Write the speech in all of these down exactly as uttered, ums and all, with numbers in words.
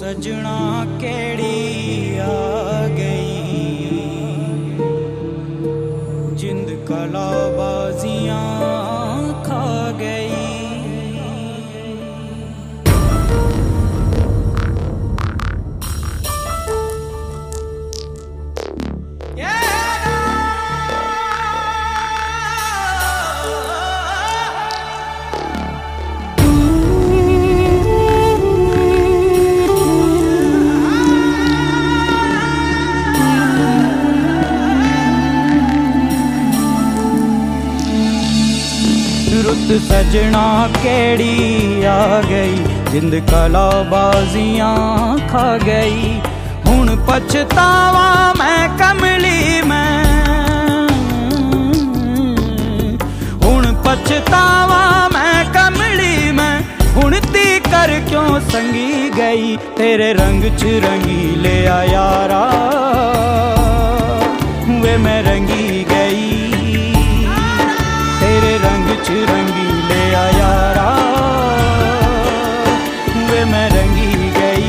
सजना केड़ी आ गई, जिंद कलाबाजियां खा गई। रुत सजना केड़ी आ गई, जिंद कलाबाजियां खा गई। हुण पछतावा मैं कमली मैं, हुण पछतावा मैं कमली मैं। हुण ती कर क्यों संगी गई, तेरे रंग च रंगी ले आ यारा, वे मैं रंगी गई। तेरे रंग च रंगी ले आ यारा, वे मैं रंगी गई।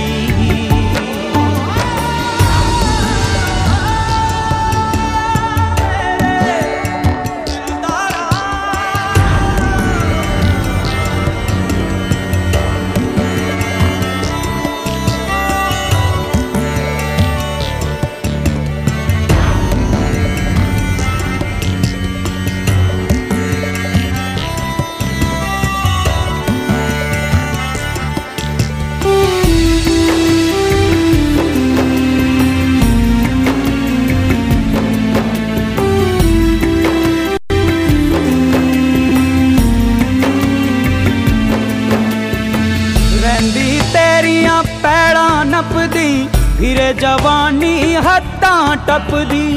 तेरियां पैड़ा नपदी फिरे जवानी हद्दां टपदी।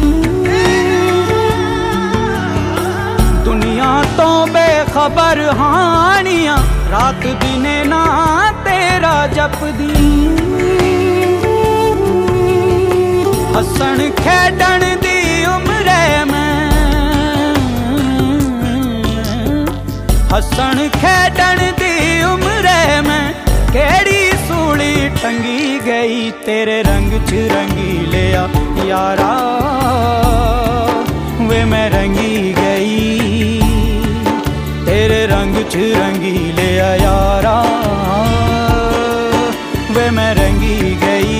दुनिया तो बेखबर हानियां रात दिने ना तेरा जपदी। हसन खेडन दी उम्रे मैं, हसन खेडन दी उम्रे मैं। केड़ी सूली टंगी गई, तेरे रंग च रंगी ले आ यारा, वे मैं रंगी गई। तेरे रंग च रंगी ले आ यारा, वे मैं रंगी गई।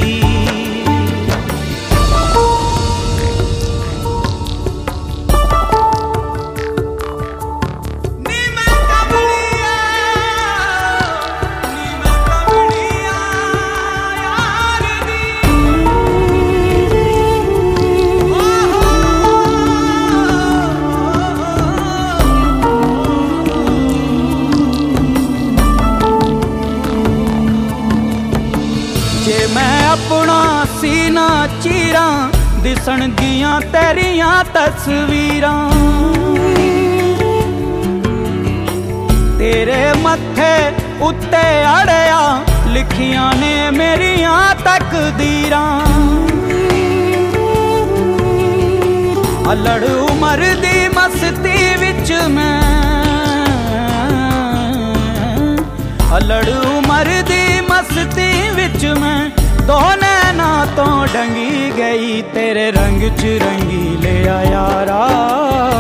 जे मैं अपना सीना चीरा, दिसन दियां तेरियां तस्वीरां। तेरे मत्थे उत्ते अड़िया लिखियां ने मेरियां तकदीरां। अलड़ उमर दी मस्ती विच मैं, अलड़ उमर दी मस्ती विच मैं। दो नैना तो डंगी गई, तेरे रंग च रंगी ले आ यारा।